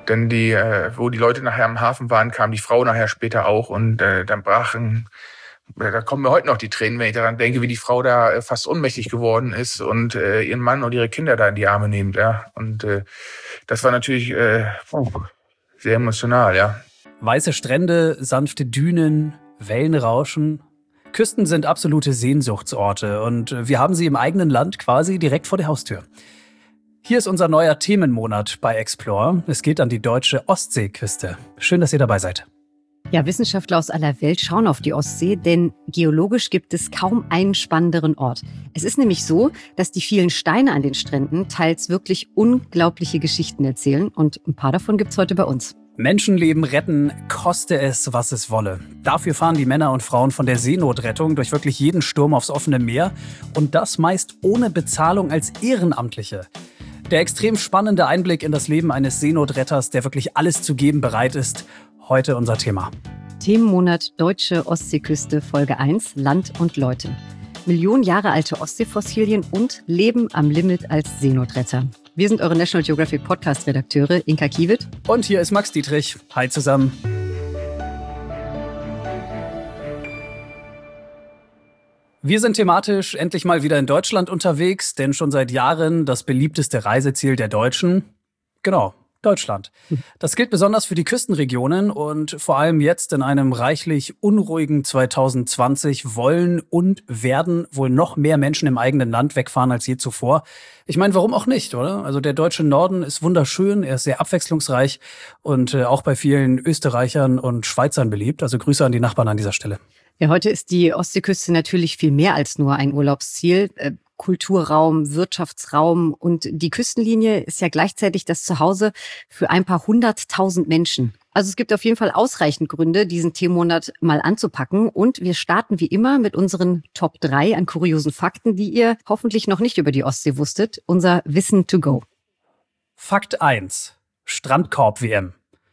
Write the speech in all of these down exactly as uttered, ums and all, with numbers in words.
denn die, äh, wo die Leute nachher am Hafen waren, kam die Frau nachher später auch und äh, dann brachen, äh, da kommen mir heute noch die Tränen, wenn ich daran denke, wie die Frau da äh, fast ohnmächtig geworden ist und äh, ihren Mann und ihre Kinder da in die Arme nimmt, ja. Und äh, das war natürlich äh, oh, sehr emotional, ja. Weiße Strände, sanfte Dünen, Wellenrauschen. Küsten sind absolute Sehnsuchtsorte und wir haben sie im eigenen Land quasi direkt vor der Haustür. Hier ist unser neuer Themenmonat bei Explore. Es geht an die deutsche Ostseeküste. Schön, dass ihr dabei seid. Ja, Wissenschaftler aus aller Welt schauen auf die Ostsee, denn geologisch gibt es kaum einen spannenderen Ort. Es ist nämlich so, dass die vielen Steine an den Stränden teils wirklich unglaubliche Geschichten erzählen und ein paar davon gibt's heute bei uns. Menschenleben retten, koste es, was es wolle. Dafür fahren die Männer und Frauen von der Seenotrettung durch wirklich jeden Sturm aufs offene Meer und das meist ohne Bezahlung als Ehrenamtliche. Der extrem spannende Einblick in das Leben eines Seenotretters, der wirklich alles zu geben bereit ist. Heute unser Thema. Themenmonat Deutsche Ostseeküste, Folge eins, Land und Leute. Millionen Jahre alte Ostseefossilien und Leben am Limit als Seenotretter. Wir sind eure National Geographic Podcast-Redakteure Inka Kiewit. Und hier ist Max Dietrich. Hi zusammen. Wir sind thematisch endlich mal wieder in Deutschland unterwegs, denn schon seit Jahren das beliebteste Reiseziel der Deutschen. Genau, Deutschland. Das gilt besonders für die Küstenregionen und vor allem jetzt in einem reichlich unruhigen zwanzig zwanzig wollen und werden wohl noch mehr Menschen im eigenen Land wegfahren als je zuvor. Ich meine, warum auch nicht, oder? Also der deutsche Norden ist wunderschön, er ist sehr abwechslungsreich und äh, auch bei vielen Österreichern und Schweizern beliebt. Also Grüße an die Nachbarn an dieser Stelle. Ja, heute ist die Ostseeküste natürlich viel mehr als nur ein Urlaubsziel. Äh, Kulturraum, Wirtschaftsraum und die Küstenlinie ist ja gleichzeitig das Zuhause für ein paar hunderttausend Menschen. Also es gibt auf jeden Fall ausreichend Gründe, diesen Themenmonat mal anzupacken. Und wir starten wie immer mit unseren Top drei an kuriosen Fakten, die ihr hoffentlich noch nicht über die Ostsee wusstet. Unser Wissen to go. Fakt eins. Strandkorb-W M.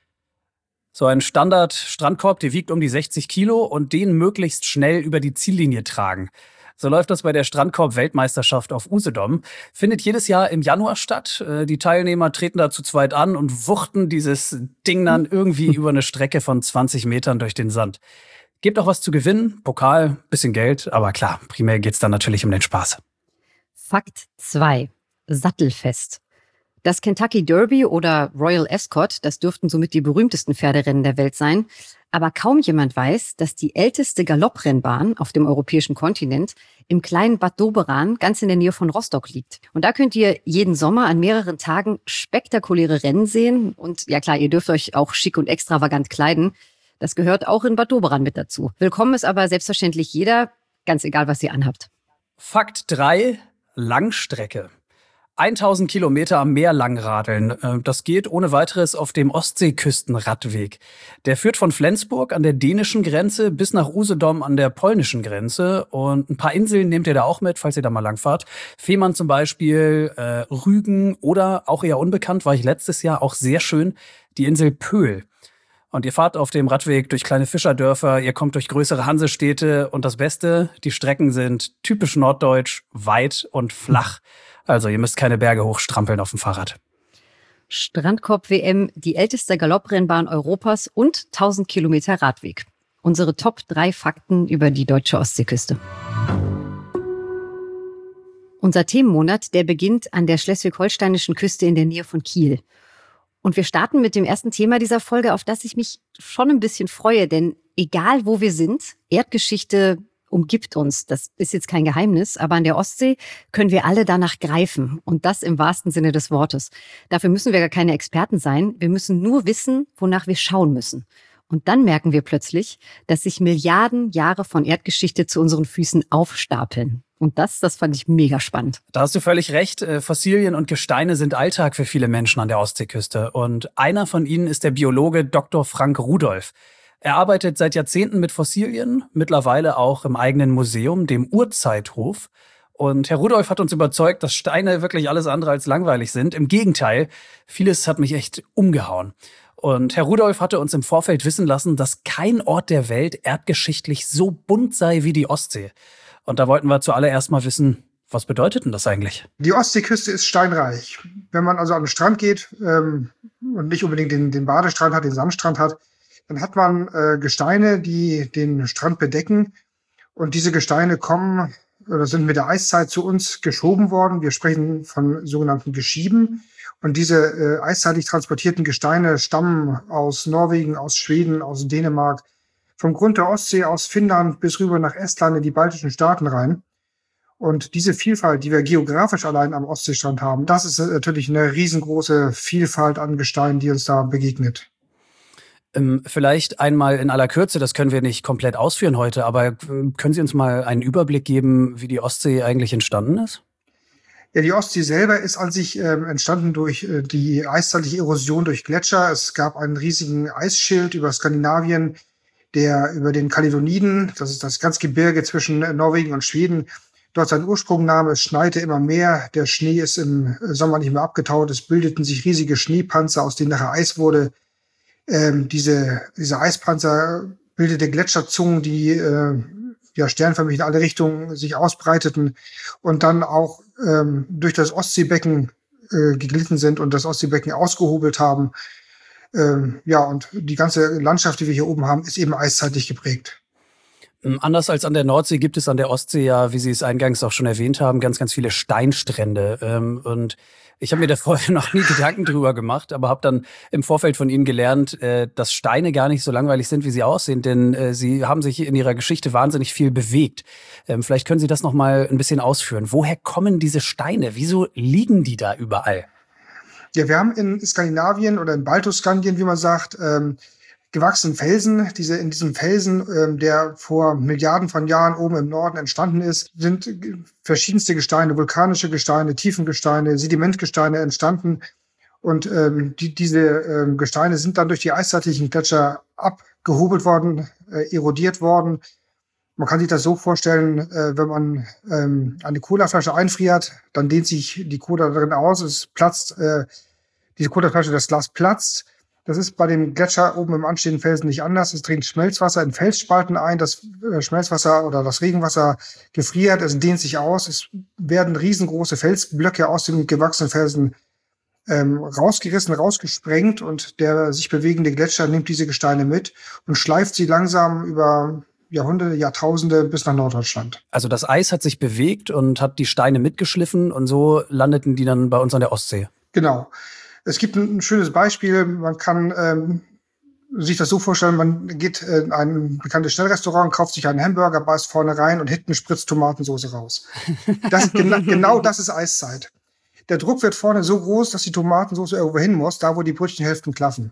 So ein Standard-Strandkorb, der wiegt um die sechzig Kilo und den möglichst schnell über die Ziellinie tragen. So läuft das bei der Strandkorb-Weltmeisterschaft auf Usedom. Findet jedes Jahr im Januar statt. Die Teilnehmer treten da zu zweit an und wuchten dieses Ding dann irgendwie über eine Strecke von zwanzig Metern durch den Sand. Gibt auch was zu gewinnen, Pokal, bisschen Geld, aber klar, primär geht's dann natürlich um den Spaß. Fakt zwei. Sattelfest. Das Kentucky Derby oder Royal Ascot, das dürften somit die berühmtesten Pferderennen der Welt sein. Aber kaum jemand weiß, dass die älteste Galopprennbahn auf dem europäischen Kontinent im kleinen Bad Doberan ganz in der Nähe von Rostock liegt. Und da könnt ihr jeden Sommer an mehreren Tagen spektakuläre Rennen sehen. Und ja klar, ihr dürft euch auch schick und extravagant kleiden. Das gehört auch in Bad Doberan mit dazu. Willkommen ist aber selbstverständlich jeder, ganz egal, was ihr anhabt. Fakt drei. Langstrecke. tausend Kilometer am Meer langradeln. Das geht ohne weiteres auf dem Ostseeküstenradweg. Der führt von Flensburg an der dänischen Grenze bis nach Usedom an der polnischen Grenze. Und ein paar Inseln nehmt ihr da auch mit, falls ihr da mal langfahrt. Fehmarn zum Beispiel, äh, Rügen oder auch eher unbekannt, war ich letztes Jahr auch sehr schön, die Insel Pöhl. Und ihr fahrt auf dem Radweg durch kleine Fischerdörfer, ihr kommt durch größere Hansestädte und das Beste, die Strecken sind typisch norddeutsch, weit und flach. Also ihr müsst keine Berge hochstrampeln auf dem Fahrrad. Strandkorb-W M, die älteste Galopprennbahn Europas und tausend Kilometer Radweg. Unsere Top drei Fakten über die deutsche Ostseeküste. Unser Themenmonat, der beginnt an der schleswig-holsteinischen Küste in der Nähe von Kiel. Und wir starten mit dem ersten Thema dieser Folge, auf das ich mich schon ein bisschen freue. Denn egal wo wir sind, Erdgeschichte umgibt uns. Das ist jetzt kein Geheimnis, aber an der Ostsee können wir alle danach greifen. Und das im wahrsten Sinne des Wortes. Dafür müssen wir gar keine Experten sein. Wir müssen nur wissen, wonach wir schauen müssen. Und dann merken wir plötzlich, dass sich Milliarden Jahre von Erdgeschichte zu unseren Füßen aufstapeln. Und das, das fand ich mega spannend. Da hast du völlig recht. Fossilien und Gesteine sind Alltag für viele Menschen an der Ostseeküste. Und einer von ihnen ist der Biologe Doktor Frank Rudolph. Er arbeitet seit Jahrzehnten mit Fossilien, mittlerweile auch im eigenen Museum, dem Urzeithof. Und Herr Rudolph hat uns überzeugt, dass Steine wirklich alles andere als langweilig sind. Im Gegenteil, vieles hat mich echt umgehauen. Und Herr Rudolph hatte uns im Vorfeld wissen lassen, dass kein Ort der Welt erdgeschichtlich so bunt sei wie die Ostsee. Und da wollten wir zuallererst mal wissen, Was bedeutet denn das eigentlich? Die Ostseeküste ist steinreich. Wenn man also an den Strand geht ähm, und nicht unbedingt den, den Badestrand hat, den Sandstrand hat, dann hat man äh, Gesteine, die den Strand bedecken. Und diese Gesteine kommen oder sind mit der Eiszeit zu uns geschoben worden. Wir sprechen von sogenannten Geschieben. Und diese äh, eiszeitlich transportierten Gesteine stammen aus Norwegen, aus Schweden, aus Dänemark, vom Grund der Ostsee, aus Finnland bis rüber nach Estland in die baltischen Staaten rein. Und diese Vielfalt, die wir geografisch allein am Ostseestrand haben, das ist natürlich eine riesengroße Vielfalt an Gesteinen, die uns da begegnet. Ähm, vielleicht einmal in aller Kürze, das können wir nicht komplett ausführen heute, aber äh, können Sie uns mal einen Überblick geben, wie die Ostsee eigentlich entstanden ist? Ja, die Ostsee selber ist an sich äh, entstanden durch äh, die eiszeitliche Erosion durch Gletscher. Es gab einen riesigen Eisschild über Skandinavien, der über den Kaledoniden, das ist das ganze Gebirge zwischen Norwegen und Schweden, dort seinen Ursprung nahm. Es schneite immer mehr, der Schnee ist im Sommer nicht mehr abgetaut, es bildeten sich riesige Schneepanzer, aus denen nachher Eis wurde. Ähm, diese, diese Eispanzer bildete Gletscherzungen, die äh, ja sternförmig in alle Richtungen sich ausbreiteten und dann auch ähm, durch das Ostseebecken äh, geglitten sind und das Ostseebecken ausgehobelt haben. Ähm, ja, und die ganze Landschaft, die wir hier oben haben, ist eben eiszeitlich geprägt. Anders als an der Nordsee gibt es an der Ostsee ja, wie Sie es eingangs auch schon erwähnt haben, ganz, ganz viele Steinstrände. Und ich habe mir da vorher noch nie Gedanken drüber gemacht, aber habe dann im Vorfeld von Ihnen gelernt, dass Steine gar nicht so langweilig sind, wie sie aussehen, denn Sie haben sich in Ihrer Geschichte wahnsinnig viel bewegt. Vielleicht können Sie das noch mal ein bisschen ausführen. Woher kommen diese Steine? Wieso liegen die da überall? Ja, wir haben in Skandinavien oder in Baltoskandien, wie man sagt, ähm, gewachsenen Felsen. Diese, in diesem Felsen, ähm, der vor Milliarden von Jahren oben im Norden entstanden ist, sind verschiedenste Gesteine, vulkanische Gesteine, Tiefengesteine, Sedimentgesteine entstanden. Und ähm, die, diese ähm, Gesteine sind dann durch die eiszeitlichen Gletscher abgehobelt worden, äh, erodiert worden. Man kann sich das so vorstellen, äh, wenn man ähm, eine Colaflasche einfriert, dann dehnt sich die Cola darin aus, es platzt, äh, diese Colaflasche, das Glas platzt. Das ist bei dem Gletscher oben im anstehenden Felsen nicht anders. Es dringt Schmelzwasser in Felsspalten ein. Das Schmelzwasser oder das Regenwasser gefriert. Es dehnt sich aus. Es werden riesengroße Felsblöcke aus dem gewachsenen Felsen ähm, rausgerissen, rausgesprengt. Und der sich bewegende Gletscher nimmt diese Gesteine mit und schleift sie langsam über Jahrhunderte, Jahrtausende bis nach Norddeutschland. Also das Eis hat sich bewegt und hat die Steine mitgeschliffen und so landeten die dann bei uns an der Ostsee. Genau. Es gibt ein schönes Beispiel. Man kann ähm, sich das so vorstellen, man geht in ein bekanntes Schnellrestaurant, kauft sich einen Hamburger, beißt vorne rein und hinten spritzt Tomatensauce raus. Das, gena- genau das ist Eiszeit. Der Druck wird vorne so groß, dass die Tomatensauce irgendwo hin muss, da wo die Brötchenhälften klaffen.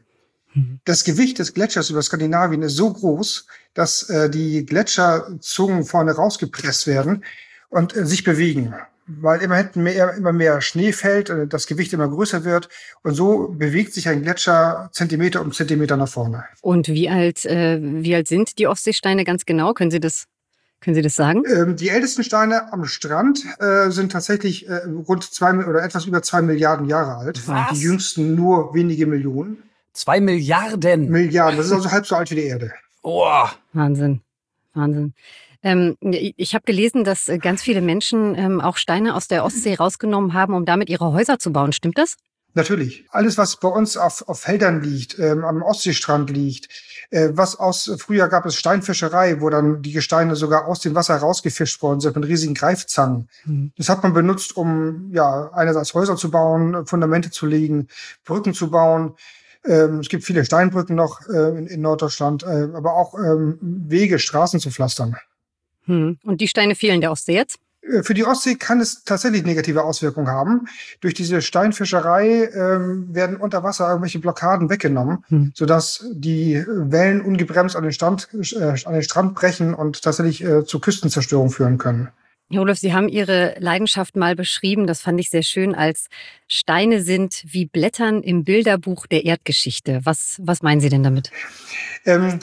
Das Gewicht des Gletschers über Skandinavien ist so groß, dass äh, die Gletscherzungen vorne rausgepresst werden und äh, sich bewegen. Weil immer hinten mehr, immer mehr Schnee fällt, äh, das Gewicht immer größer wird. Und so bewegt sich ein Gletscher Zentimeter um Zentimeter nach vorne. Und wie alt, äh, wie alt sind die Ostseesteine ganz genau? Können Sie das, können Sie das sagen? Ähm, die ältesten Steine am Strand äh, sind tatsächlich äh, rund zwei oder etwas über zwei Milliarden Jahre alt. Was? Die jüngsten nur wenige Millionen. Zwei Milliarden? Milliarden, das ist also halb so alt wie die Erde. Oh. Wahnsinn, Wahnsinn. Ähm, ich habe gelesen, dass ganz viele Menschen ähm, auch Steine aus der Ostsee rausgenommen haben, um damit ihre Häuser zu bauen. Stimmt das? Natürlich. Alles, was bei uns auf, auf Feldern liegt, ähm, am Ostseestrand liegt, äh, was aus, früher gab es Steinfischerei, wo dann die Gesteine sogar aus dem Wasser rausgefischt worden sind mit riesigen Greifzangen. Mhm. Das hat man benutzt, um, ja, einerseits Häuser zu bauen, Fundamente zu legen, Brücken zu bauen. Ähm, es gibt viele Steinbrücken noch äh, in, in Norddeutschland, äh, aber auch ähm, Wege, Straßen zu pflastern. Hm. Und die Steine fehlen der Ostsee jetzt? Für die Ostsee kann es tatsächlich negative Auswirkungen haben. Durch diese Steinfischerei ähm, werden unter Wasser irgendwelche Blockaden weggenommen, hm. sodass die Wellen ungebremst an den, Stand, äh, an den Strand brechen und tatsächlich äh, zu Küstenzerstörung führen können. Herr Oluf, Sie haben Ihre Leidenschaft mal beschrieben, das fand ich sehr schön, als Steine sind wie Blättern im Bilderbuch der Erdgeschichte. Was, was meinen Sie denn damit? Ähm,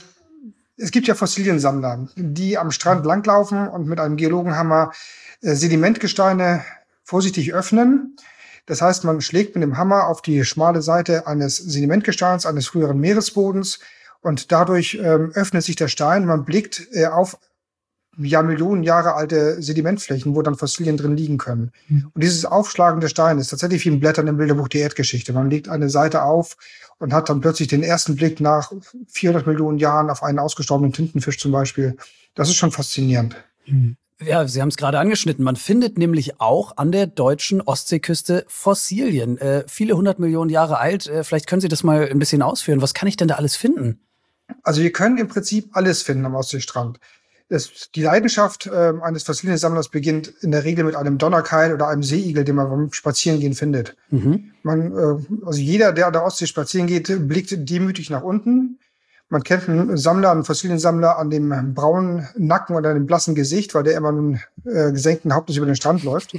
Es gibt ja Fossiliensammler, die am Strand langlaufen und mit einem Geologenhammer äh, Sedimentgesteine vorsichtig öffnen. Das heißt, man schlägt mit dem Hammer auf die schmale Seite eines Sedimentgesteins, eines früheren Meeresbodens und dadurch ähm, öffnet sich der Stein. Man blickt äh, auf ja Millionen Jahre alte Sedimentflächen, wo dann Fossilien drin liegen können. Mhm. Und dieses Aufschlagen der Steine ist tatsächlich wie ein Blättern im Bilderbuch der Erdgeschichte. Man legt eine Seite auf und hat dann plötzlich den ersten Blick nach vierhundert Millionen Jahren auf einen ausgestorbenen Tintenfisch zum Beispiel. Das ist schon faszinierend. Mhm. Ja, Sie haben es gerade angeschnitten. Man findet nämlich auch an der deutschen Ostseeküste Fossilien. Äh, viele hundert Millionen Jahre alt. Äh, vielleicht können Sie das mal ein bisschen ausführen. Was kann ich denn da alles finden? Also wir können im Prinzip alles finden am Ostseestrand. Das, die Leidenschaft äh, eines Fossiliensammlers beginnt in der Regel mit einem Donnerkeil oder einem Seeigel, den man beim Spazierengehen findet. Mhm. Man, äh, also jeder, der an der Ostsee spazieren geht, blickt demütig nach unten. Man kennt einen Sammler, einen Fossiliensammler an dem braunen Nacken oder dem blassen Gesicht, weil der immer mit äh, gesenkten Hauptes über den Strand läuft.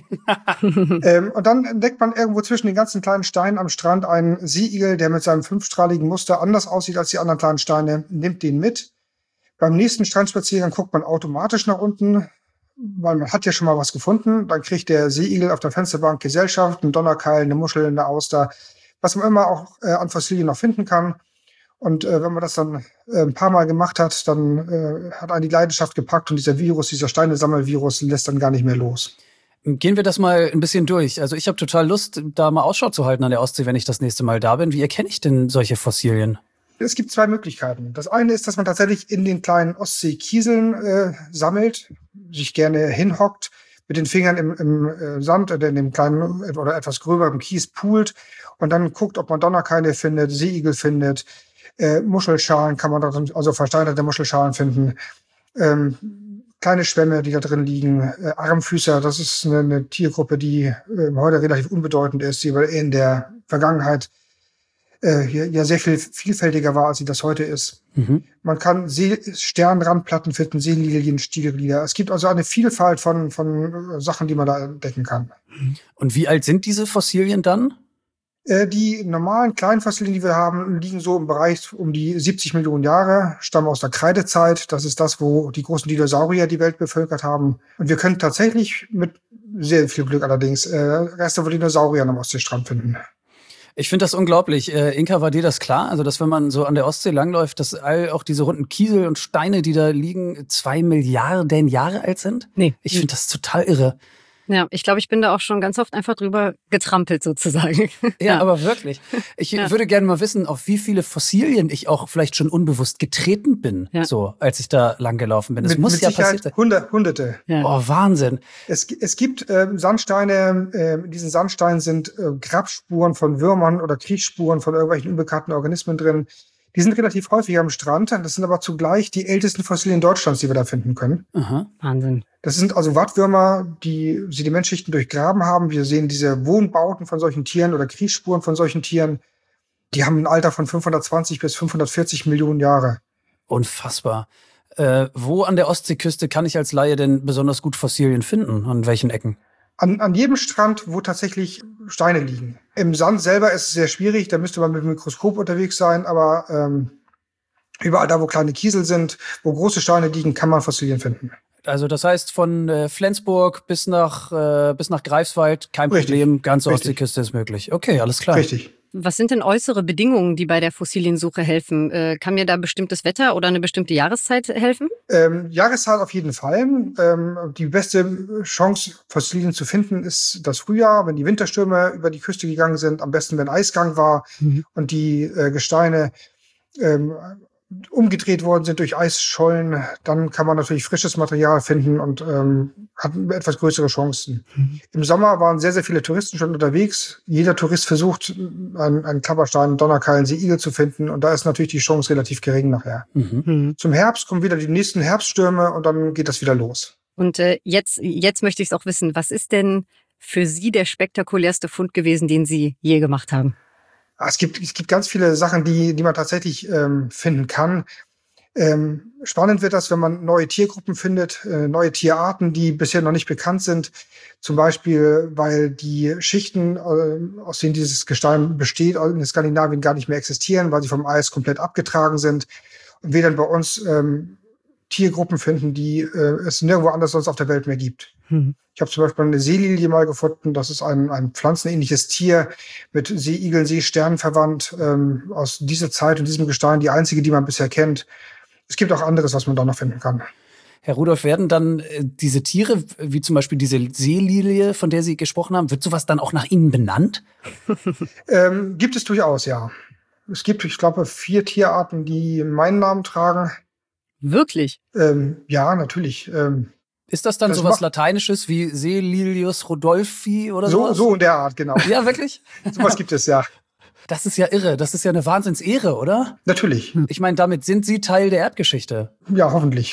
ähm, und dann entdeckt man irgendwo zwischen den ganzen kleinen Steinen am Strand einen Seeigel, der mit seinem fünfstrahligen Muster anders aussieht als die anderen kleinen Steine, nimmt den mit. Beim nächsten Strandspaziergang guckt man automatisch nach unten, weil man hat ja schon mal was gefunden. Dann kriegt der Seeigel auf der Fensterbank Gesellschaft, einen Donnerkeil, eine Muschel, eine Auster, was man immer auch äh, an Fossilien noch finden kann. Und äh, wenn man das dann äh, ein paar Mal gemacht hat, dann äh, hat einen die Leidenschaft gepackt und dieser Virus, dieser Steinesammelvirus lässt dann gar nicht mehr los. Gehen wir das mal ein bisschen durch. Also ich habe total Lust, da mal Ausschau zu halten an der Ostsee, wenn ich das nächste Mal da bin. Wie erkenne ich denn solche Fossilien? Es gibt zwei Möglichkeiten. Das eine ist, dass man tatsächlich in den kleinen Ostseekieseln äh, sammelt, sich gerne hinhockt, mit den Fingern im, im äh, Sand oder in dem kleinen oder etwas gröberen Kies poolt und dann guckt, ob man Donnerkeile findet, Seeigel findet. Äh, Muschelschalen kann man da, also versteinerte Muschelschalen finden. Ähm, kleine Schwämme, die da drin liegen. Äh, Armfüßer, das ist eine, eine Tiergruppe, die äh, heute relativ unbedeutend ist, die aber in der Vergangenheit äh, ja sehr viel vielfältiger war, als sie das heute ist. Mhm. Man kann See Sternrandplatten finden, Seelilien, Stiegelglieder. Es gibt also eine Vielfalt von, von Sachen, die man da entdecken kann. Und wie alt sind diese Fossilien dann? Die normalen kleinen Fossilien, die wir haben, liegen so im Bereich um die siebzig Millionen Jahre, stammen aus der Kreidezeit. Das ist das, wo die großen Dinosaurier die Welt bevölkert haben. Und wir können tatsächlich mit sehr viel Glück allerdings äh, Reste von Dinosauriern am Ostseestrand finden. Ich finde das unglaublich. Äh, Inka, war dir das klar? Also, dass wenn man so an der Ostsee langläuft, dass all auch diese runden Kiesel und Steine, die da liegen, zwei Milliarden Jahre alt sind? Nee. Ich finde das total irre. Ja, ich glaube, ich bin da auch schon ganz oft einfach drüber getrampelt sozusagen. Ja, ja. Aber wirklich. Ich ja. würde gerne mal wissen, auf wie viele Fossilien ich auch vielleicht schon unbewusst getreten bin, ja. so als ich da lang gelaufen bin. Das mit, muss mit ja Sicherheit passiert Hundert, Hunderte. Ja. Oh, Wahnsinn. Es, es gibt äh, Sandsteine, äh, in diesen Sandsteinen sind äh, Grabspuren von Würmern oder Kriechsspuren von irgendwelchen unbekannten Organismen drin. Die sind relativ häufig am Strand. Das sind aber zugleich die ältesten Fossilien Deutschlands, die wir da finden können. Aha. Wahnsinn. Das sind also Wattwürmer, die Sedimentschichten durchgraben haben. Wir sehen diese Wohnbauten von solchen Tieren oder Kriechsspuren von solchen Tieren. Die haben ein Alter von fünfhundertzwanzig bis fünfhundertvierzig Millionen Jahre. Unfassbar. Äh, wo an der Ostseeküste kann ich als Laie denn besonders gut Fossilien finden? An welchen Ecken? An, an jedem Strand, wo tatsächlich Steine liegen. Im Sand selber ist es sehr schwierig, da müsste man mit dem Mikroskop unterwegs sein, aber ähm, überall da, wo kleine Kiesel sind, wo große Steine liegen, kann man Fossilien finden. Also das heißt, von äh, Flensburg bis nach, äh, bis nach Greifswald, kein Richtig. Problem, ganze Richtig. Ostseeküste ist möglich. Okay, alles klar. Richtig. Was sind denn äußere Bedingungen, die bei der Fossiliensuche helfen? Äh, kann mir da bestimmtes Wetter oder eine bestimmte Jahreszeit helfen? Ähm, Jahreszeit auf jeden Fall. Ähm, die beste Chance, Fossilien zu finden, ist das Frühjahr, wenn die Winterstürme über die Küste gegangen sind. Am besten, wenn Eisgang war mhm. und die äh, Gesteine ähm, umgedreht worden sind durch Eisschollen, dann kann man natürlich frisches Material finden und ähm, hat etwas größere Chancen. Mhm. Im Sommer waren sehr, sehr viele Touristen schon unterwegs. Jeder Tourist versucht, einen, einen Klapperstein, einen Donnerkeil, einen Seeigel zu finden und da ist natürlich die Chance relativ gering nachher. Mhm. Zum Herbst kommen wieder die nächsten Herbststürme und dann geht das wieder los. Und äh, jetzt, jetzt möchte ich es auch wissen, was ist denn für Sie der spektakulärste Fund gewesen, den Sie je gemacht haben? Es gibt, es gibt ganz viele Sachen, die, die man tatsächlich ähm, finden kann. Ähm, spannend wird das, wenn man neue Tiergruppen findet, äh, neue Tierarten, die bisher noch nicht bekannt sind. Zum Beispiel, weil die Schichten, äh, aus denen dieses Gestein besteht, in Skandinavien gar nicht mehr existieren, weil sie vom Eis komplett abgetragen sind. Und wir dann bei uns ähm, Tiergruppen finden, die äh, es nirgendwo anders sonst auf der Welt mehr gibt. Mhm. Ich habe zum Beispiel eine Seelilie mal gefunden. Das ist ein, ein pflanzenähnliches Tier mit Seeigeln, Seesternen verwandt, ähm, aus dieser Zeit und diesem Gestein, die einzige, die man bisher kennt. Es gibt auch anderes, was man da noch finden kann. Herr Rudolph, werden dann äh, diese Tiere, wie zum Beispiel diese Seelilie, von der Sie gesprochen haben, wird sowas dann auch nach Ihnen benannt? ähm, gibt es durchaus, ja. Es gibt, ich glaube, vier Tierarten, die meinen Namen tragen. Wirklich? Ähm, ja, natürlich. Ähm, Ist das dann das sowas macht- Lateinisches wie Seelilius Rodolphi oder so, sowas? so in der Art, genau. Ja, wirklich? Sowas gibt es, ja. Das ist ja irre. Das ist ja eine Wahnsinnsehre, oder? Natürlich. Ich meine, damit sind Sie Teil der Erdgeschichte. Ja, hoffentlich.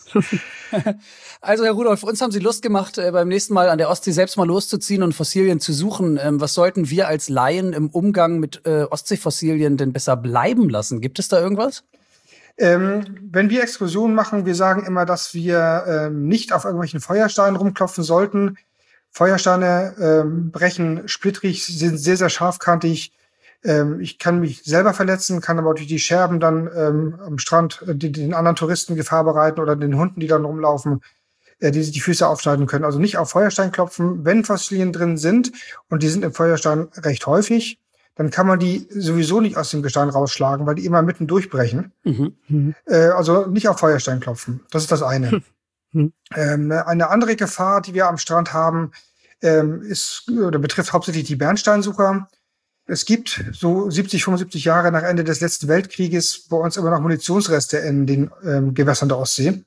Also, Herr Rudolph, uns haben Sie Lust gemacht, äh, beim nächsten Mal an der Ostsee selbst mal loszuziehen und Fossilien zu suchen. Ähm, was sollten wir als Laien im Umgang mit äh, Ostseefossilien denn besser bleiben lassen? Gibt es da irgendwas? Ähm, wenn wir Exkursionen machen, wir sagen immer, dass wir ähm, nicht auf irgendwelchen Feuersteinen rumklopfen sollten. Feuersteine ähm, brechen splittrig, sind sehr, sehr scharfkantig. Ähm, ich kann mich selber verletzen, kann aber durch die Scherben dann ähm, am Strand äh, die, den anderen Touristen Gefahr bereiten oder den Hunden, die dann rumlaufen, äh, die sich die Füße aufschneiden können. Also nicht auf Feuerstein klopfen. Wenn Fossilien drin sind, und die sind im Feuerstein recht häufig, dann kann man die sowieso nicht aus dem Gestein rausschlagen, weil die immer mitten durchbrechen. Mhm. Äh, also nicht auf Feuerstein klopfen. Das ist das eine. Hm. Ähm, eine andere Gefahr, die wir am Strand haben, ähm, ist oder betrifft hauptsächlich die Bernsteinsucher. Es gibt so siebzig, fünfundsiebzig Jahre nach Ende des letzten Weltkrieges bei uns immer noch Munitionsreste in den ähm, Gewässern der Ostsee.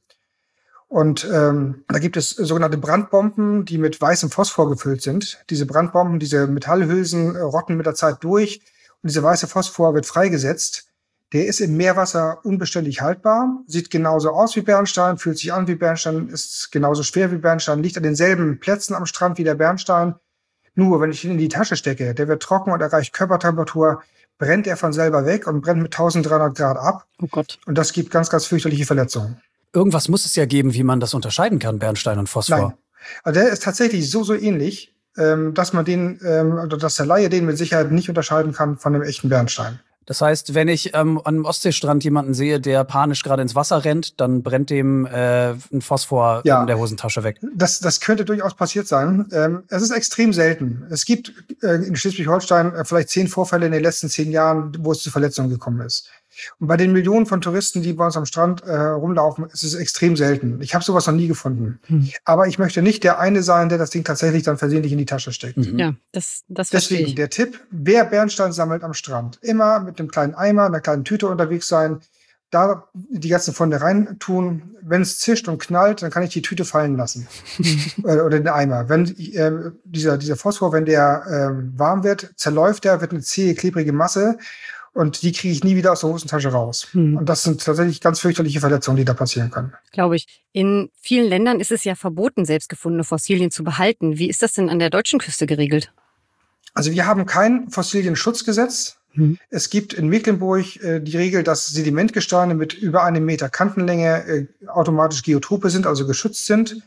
Und ähm, da gibt es sogenannte Brandbomben, die mit weißem Phosphor gefüllt sind. Diese Brandbomben, diese Metallhülsen äh, rotten mit der Zeit durch und dieser weiße Phosphor wird freigesetzt. Der ist im Meerwasser unbeständig haltbar, sieht genauso aus wie Bernstein, fühlt sich an wie Bernstein, ist genauso schwer wie Bernstein, liegt an denselben Plätzen am Strand wie der Bernstein. Nur, wenn ich ihn in die Tasche stecke, der wird trocken und erreicht Körpertemperatur, brennt er von selber weg und brennt mit dreizehnhundert Grad ab. Oh Gott. Und das gibt ganz, ganz fürchterliche Verletzungen. Irgendwas muss es ja geben, wie man das unterscheiden kann, Bernstein und Phosphor. Nein. Also der ist tatsächlich so, so ähnlich, ähm, dass man den, ähm, oder dass der Laie den mit Sicherheit nicht unterscheiden kann von dem echten Bernstein. Das heißt, wenn ich ähm, an einem Ostseestrand jemanden sehe, der panisch gerade ins Wasser rennt, dann brennt dem äh, ein Phosphor Ja. in der Hosentasche weg. Das, das könnte durchaus passiert sein. Ähm, es ist extrem selten. Es gibt äh, in Schleswig-Holstein äh, vielleicht zehn Vorfälle in den letzten zehn Jahren, wo es zu Verletzungen gekommen ist. Und bei den Millionen von Touristen, die bei uns am Strand äh, rumlaufen, ist es extrem selten. Ich habe sowas noch nie gefunden. Hm. Aber ich möchte nicht der eine sein, der das Ding tatsächlich dann versehentlich in die Tasche steckt. Mhm. Ja, das, das verstehe Deswegen ich. der Tipp, wer Bernstein sammelt am Strand, immer mit einem kleinen Eimer, einer kleinen Tüte unterwegs sein, da die ganzen Funde rein tun. Wenn es zischt und knallt, dann kann ich die Tüte fallen lassen. Oder oder den Eimer. Wenn äh, dieser, dieser Phosphor, wenn der ähm, warm wird, zerläuft der, wird eine zähe, klebrige Masse und die kriege ich nie wieder aus der Hosentasche raus. Hm. Und das sind tatsächlich ganz fürchterliche Verletzungen, die da passieren können. Glaube ich. In vielen Ländern ist es ja verboten, selbst gefundene Fossilien zu behalten. Wie ist das denn an der deutschen Küste geregelt? Also wir haben kein Fossilienschutzgesetz. Hm. Es gibt in Mecklenburg äh, die Regel, dass Sedimentgesteine mit über einem Meter Kantenlänge äh, automatisch Geotope sind, also geschützt sind.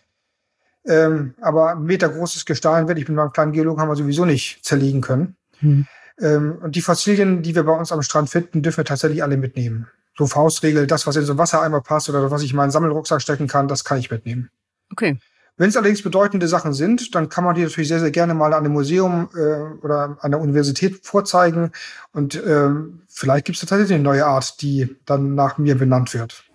Ähm, aber ein Meter großes Gestein werde ich mit meinem kleinen Geologen haben wir sowieso nicht zerlegen können. Hm. Ähm, und die Fossilien, die wir bei uns am Strand finden, dürfen wir tatsächlich alle mitnehmen. So Faustregel, das, was in so einen Wassereimer passt oder was ich in meinen Sammelrucksack stecken kann, das kann ich mitnehmen. Okay. Wenn es allerdings bedeutende Sachen sind, dann kann man die natürlich sehr, sehr gerne mal an einem Museum äh, oder an der Universität vorzeigen. Und ähm, vielleicht gibt es tatsächlich eine neue Art, die dann nach mir benannt wird.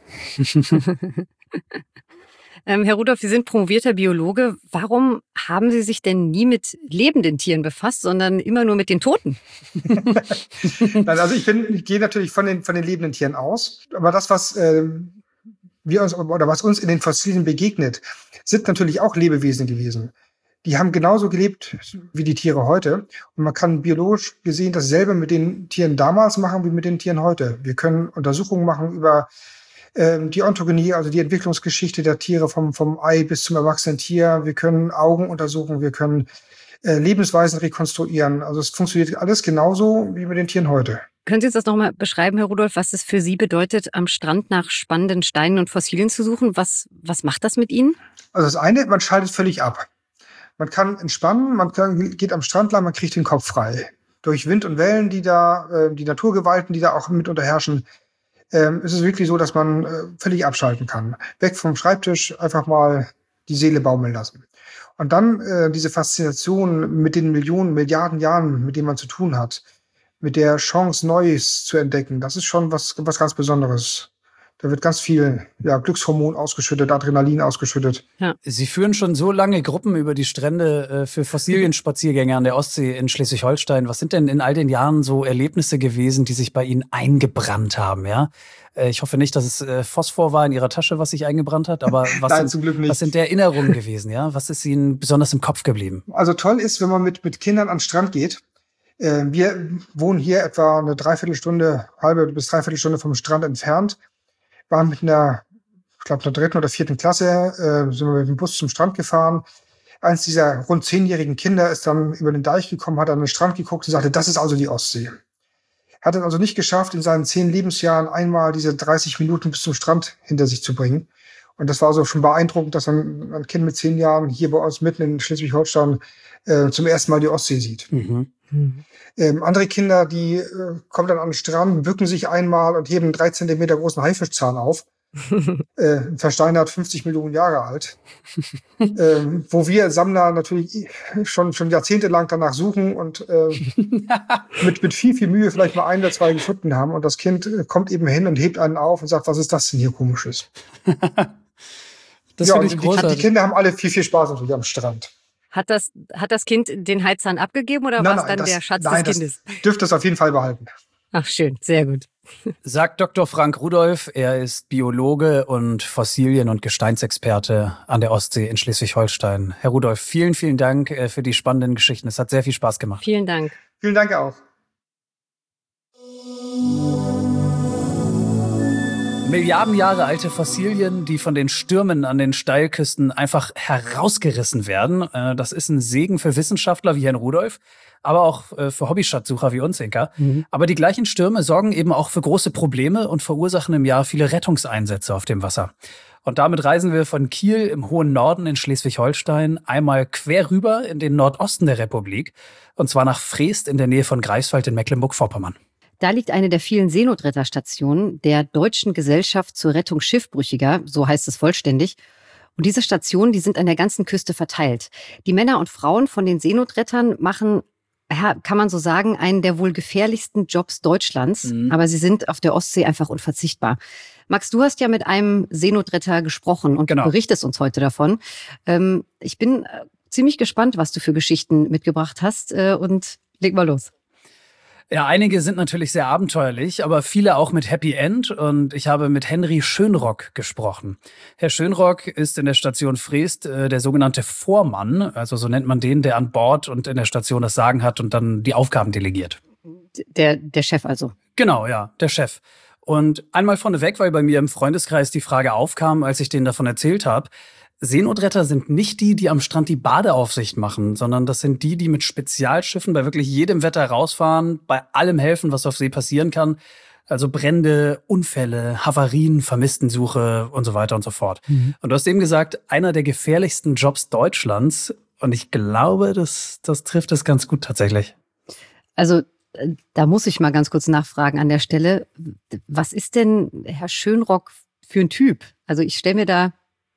ähm, Herr Rudolph, Sie sind promovierter Biologe. Warum haben Sie sich denn nie mit lebenden Tieren befasst, sondern immer nur mit den Toten? Nein, also ich bin, ich gehe natürlich von den, von den lebenden Tieren aus. Aber das, was äh, wir uns oder was uns in den Fossilien begegnet, sind natürlich auch Lebewesen gewesen. Die haben genauso gelebt wie die Tiere heute. Und man kann biologisch gesehen dasselbe mit den Tieren damals machen wie mit den Tieren heute. Wir können Untersuchungen machen über ähm, die Ontogenie, also die Entwicklungsgeschichte der Tiere vom, vom Ei bis zum erwachsenen Tier. Wir können Augen untersuchen, wir können äh, Lebensweisen rekonstruieren. Also es funktioniert alles genauso wie mit den Tieren heute. Können Sie uns das nochmal beschreiben, Herr Rudolph, was es für Sie bedeutet, am Strand nach spannenden Steinen und Fossilien zu suchen? Was, was macht das mit Ihnen? Also das eine, man schaltet völlig ab. Man kann entspannen, man kann, geht am Strand lang, man kriegt den Kopf frei. Durch Wind und Wellen, die da, äh, die Naturgewalten, die da auch mitunter herrschen, ähm, ist es wirklich so, dass man äh, völlig abschalten kann. Weg vom Schreibtisch, einfach mal die Seele baumeln lassen. Und dann äh, diese Faszination mit den Millionen, Milliarden Jahren, mit denen man zu tun hat, mit der Chance, Neues zu entdecken, das ist schon was, was ganz Besonderes. Da wird ganz viel ja, Glückshormon ausgeschüttet, Adrenalin ausgeschüttet. Ja. Sie führen schon so lange Gruppen über die Strände äh, für Fossilienspaziergänge an der Ostsee in Schleswig-Holstein. Was sind denn in all den Jahren so Erlebnisse gewesen, die sich bei Ihnen eingebrannt haben? Ja, äh, ich hoffe nicht, dass es äh, Phosphor war in Ihrer Tasche, was sich eingebrannt hat, aber was, Nein, sind, zum Glück nicht. was sind der Erinnerungen gewesen? Ja, was ist Ihnen besonders im Kopf geblieben? Also toll ist, wenn man mit, mit Kindern an den Strand geht. Äh, wir wohnen hier etwa eine Dreiviertelstunde, halbe bis Dreiviertelstunde vom Strand entfernt. Waren mit einer, ich glaube, einer dritten oder vierten Klasse, äh, sind wir mit dem Bus zum Strand gefahren. Eins dieser rund zehnjährigen Kinder ist dann über den Deich gekommen, hat an den Strand geguckt und sagte, das ist also die Ostsee. Hat es also nicht geschafft, in seinen zehn Lebensjahren einmal diese dreißig Minuten bis zum Strand hinter sich zu bringen. Und das war so schon beeindruckend, dass ein, ein Kind mit zehn Jahren hier bei uns mitten in Schleswig-Holstein äh, zum ersten Mal die Ostsee sieht. Mhm. Mhm. Ähm, andere Kinder, die äh, kommen dann an den Strand, bücken sich einmal und heben einen drei Zentimeter großen Haifischzahn auf. äh, versteinert fünfzig Millionen Jahre alt. ähm, wo wir Sammler natürlich schon, schon jahrzehntelang danach suchen und äh, mit, mit viel, viel Mühe vielleicht mal ein oder zwei gefunden haben. Und das Kind äh, kommt eben hin und hebt einen auf und sagt, was ist das denn hier Komisches? Das ja, finde ich die, großartig. die Kinder haben alle viel, viel Spaß natürlich am Strand. Hat das, hat das Kind den Heizhahn abgegeben oder war es dann das, der Schatz nein, des Kindes? Das dürfte es auf jeden Fall behalten. Ach schön, sehr gut. Sagt Doktor Frank Rudolph. Er ist Biologe und Fossilien- und Gesteinsexperte an der Ostsee in Schleswig-Holstein. Herr Rudolph, vielen, vielen Dank für die spannenden Geschichten. Es hat sehr viel Spaß gemacht. Vielen Dank. Vielen Dank auch. Milliarden Jahre alte Fossilien, die von den Stürmen an den Steilküsten einfach herausgerissen werden. Das ist ein Segen für Wissenschaftler wie Herrn Rudolph, aber auch für Hobbyschatzsucher wie uns, Inka. Mhm. Aber die gleichen Stürme sorgen eben auch für große Probleme und verursachen im Jahr viele Rettungseinsätze auf dem Wasser. Und damit reisen wir von Kiel im hohen Norden in Schleswig-Holstein einmal quer rüber in den Nordosten der Republik, und zwar nach Freest in der Nähe von Greifswald in Mecklenburg-Vorpommern. Da liegt eine der vielen Seenotretterstationen der Deutschen Gesellschaft zur Rettung Schiffbrüchiger, so heißt es vollständig. Und diese Stationen, die sind an der ganzen Küste verteilt. Die Männer und Frauen von den Seenotrettern machen, ja, kann man so sagen, einen der wohl gefährlichsten Jobs Deutschlands. Mhm. Aber sie sind auf der Ostsee einfach unverzichtbar. Max, du hast ja mit einem Seenotretter gesprochen und genau. Du berichtest uns heute davon. Ähm, ich bin äh, ziemlich gespannt, was du für Geschichten mitgebracht hast. Äh, und leg mal los. Ja, einige sind natürlich sehr abenteuerlich, aber viele auch mit Happy End. Und ich habe mit Henry Schönrock gesprochen. Herr Schönrock ist in der Station Freest äh, der sogenannte Vormann. Also so nennt man den, der an Bord und in der Station das Sagen hat und dann die Aufgaben delegiert. Der, der Chef also? Genau, ja, der Chef. Und einmal vorneweg, weil bei mir im Freundeskreis die Frage aufkam, als ich denen davon erzählt habe, Seenotretter sind nicht die, die am Strand die Badeaufsicht machen, sondern das sind die, die mit Spezialschiffen bei wirklich jedem Wetter rausfahren, bei allem helfen, was auf See passieren kann. Also Brände, Unfälle, Havarien, Vermisstensuche und so weiter und so fort. Mhm. Und du hast eben gesagt, einer der gefährlichsten Jobs Deutschlands. Und ich glaube, das, das trifft es ganz gut tatsächlich. Also da muss ich mal ganz kurz nachfragen an der Stelle. Was ist denn Herr Schönrock für ein Typ? Also ich stelle mir da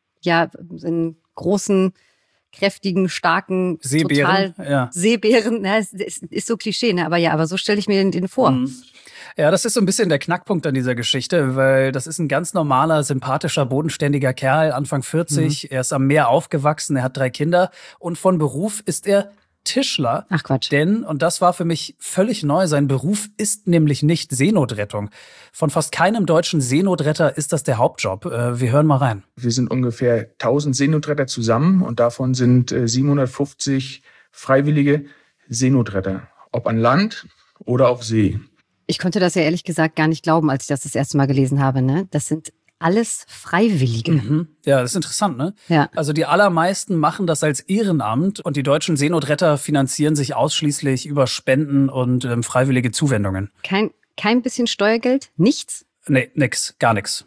ja einen großen, kräftigen, starken, Seebären, total ja. Seebären. Na, ist, ist, ist so Klischee, ne? Aber ja, aber so stelle ich mir den, den vor. Mhm. Ja, das ist so ein bisschen der Knackpunkt an dieser Geschichte, weil das ist ein ganz normaler, sympathischer, bodenständiger Kerl, Anfang vierzig. Mhm. Er ist am Meer aufgewachsen, er hat drei Kinder und von Beruf ist er Tischler. Ach Quatsch. Denn, und das war für mich völlig neu, sein Beruf ist nämlich nicht Seenotrettung. Von fast keinem deutschen Seenotretter ist das der Hauptjob. Wir hören mal rein. Wir sind ungefähr tausend Seenotretter zusammen und davon sind siebenhundertfünfzig freiwillige Seenotretter. Ob an Land oder auf See. Ich konnte das ja ehrlich gesagt gar nicht glauben, als ich das das erste Mal gelesen habe. Ne? Das sind alles Freiwillige. Mhm. Ja, das ist interessant, ne? Ja. Also die allermeisten machen das als Ehrenamt und die deutschen Seenotretter finanzieren sich ausschließlich über Spenden und ähm, freiwillige Zuwendungen. Kein, kein bisschen Steuergeld? Nichts? Nee, nix, gar nix.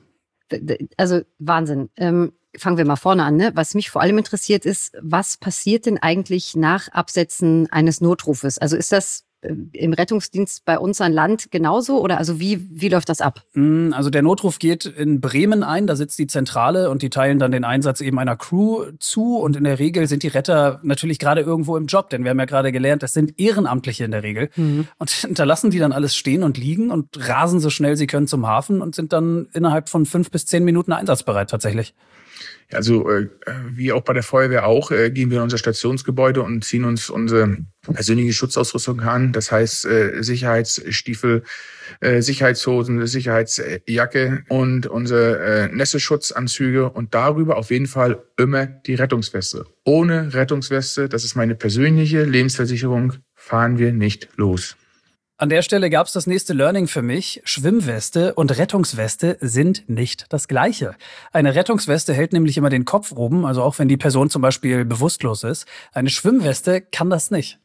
Also Wahnsinn. Ähm, fangen wir mal vorne an, ne? Was mich vor allem interessiert ist, was passiert denn eigentlich nach Absetzen eines Notrufes? Also ist das im Rettungsdienst bei uns an Land genauso? Oder also wie, wie läuft das ab? Also der Notruf geht in Bremen ein, da sitzt die Zentrale und die teilen dann den Einsatz eben einer Crew zu. Und in der Regel sind die Retter natürlich gerade irgendwo im Job, denn wir haben ja gerade gelernt, das sind Ehrenamtliche in der Regel. Mhm. Und da lassen die dann alles stehen und liegen und rasen so schnell sie können zum Hafen und sind dann innerhalb von fünf bis zehn Minuten einsatzbereit tatsächlich. Also äh, wie auch bei der Feuerwehr auch, äh, gehen wir in unser Stationsgebäude und ziehen uns unsere persönliche Schutzausrüstung an. Das heißt äh, Sicherheitsstiefel, äh, Sicherheitshosen, Sicherheitsjacke und unsere äh, Nässeschutzanzüge und darüber auf jeden Fall immer die Rettungsweste. Ohne Rettungsweste, das ist meine persönliche Lebensversicherung, fahren wir nicht los. An der Stelle gab es das nächste Learning für mich. Schwimmweste und Rettungsweste sind nicht das Gleiche. Eine Rettungsweste hält nämlich immer den Kopf oben, also auch wenn die Person zum Beispiel bewusstlos ist. Eine Schwimmweste kann das nicht.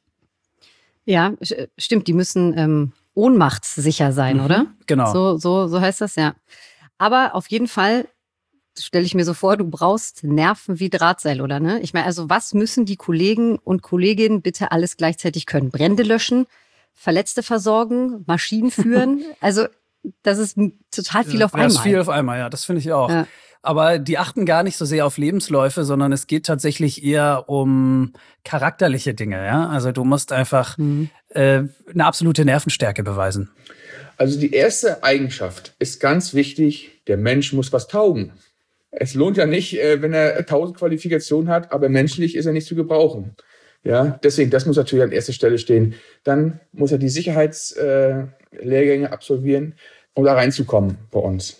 Ja, stimmt. Die müssen ähm, ohnmachtssicher sein, mhm, oder? Genau. So, so, so heißt das, ja. Aber auf jeden Fall stelle ich mir so vor, du brauchst Nerven wie Drahtseil, oder ne? Ich meine, also was müssen die Kollegen und Kolleginnen bitte alles gleichzeitig können? Brände löschen, Verletzte versorgen, Maschinen führen. Also das ist total viel auf einmal. Das ist viel auf einmal, ja, das finde ich auch. Ja. Aber die achten gar nicht so sehr auf Lebensläufe, sondern es geht tatsächlich eher um charakterliche Dinge. Ja? Also du musst einfach mhm. äh, eine absolute Nervenstärke beweisen. Also die erste Eigenschaft ist ganz wichtig, der Mensch muss was taugen. Es lohnt ja nicht, wenn er tausend Qualifikationen hat, aber menschlich ist er nicht zu gebrauchen. Ja, deswegen, das muss natürlich an erster Stelle stehen. Dann muss er die Sicherheitslehrgänge äh, absolvieren, um da reinzukommen bei uns.